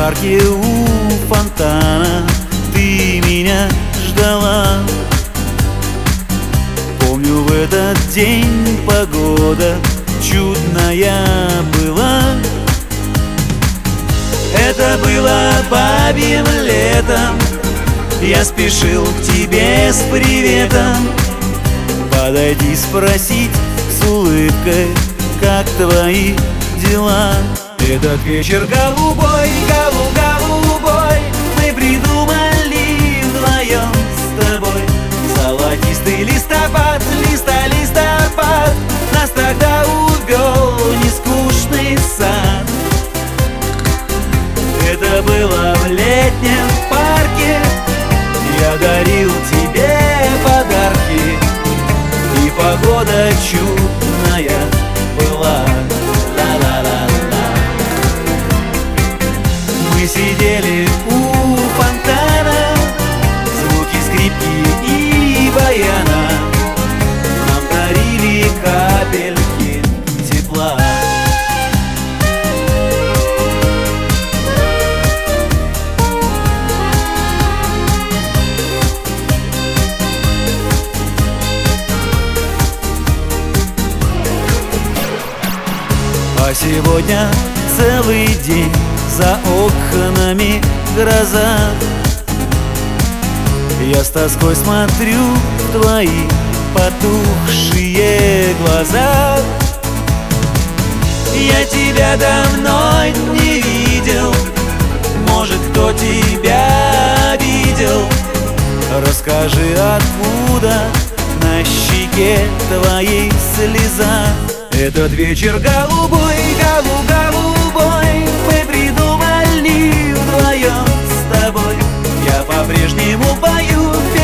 парке у фонтана ты меня ждала. Помню, в этот день погода чудная была. Это было бабьим летом, я спешил к тебе с приветом. Подойди спросить с улыбкой, как твои дела. Этот вечер голубой, голубой, мы придумали вдвоем с тобой. Золотистый листопад, листопад, нас тогда увел нескучный сад. Это было в летнем парке, я дарил тебе подарки, и погода чудная была. Мы сидели у фонтана, звуки скрипки и баяна нам дарили капельки тепла. А сегодня целый день за окнами гроза. Я с тоской смотрю в твои потухшие глаза. Я тебя давно не видел, может, кто тебя обидел. Расскажи, откуда на щеке твоей слеза. Этот вечер голубой, голубой, мы придумали вдвоем с тобой. Я по-прежнему пою